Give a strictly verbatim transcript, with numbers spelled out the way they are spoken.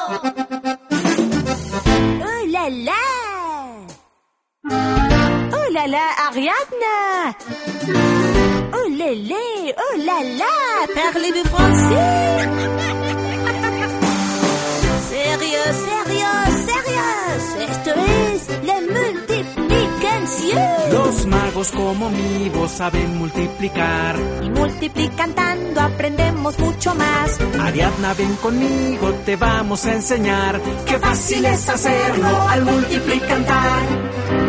Oh là là! Oh là là, Ariadne! Oh lélé, oh là là, parlez-vous français? Sérieux, sérieux, sérieux, esto es la multiplicación. Los magos como mi voz saben multiplicar. Y multiplicando aprendemos mucho más. Ariadna, ven conmigo, te vamos a enseñar. Qué fácil es hacerlo al multiplicar.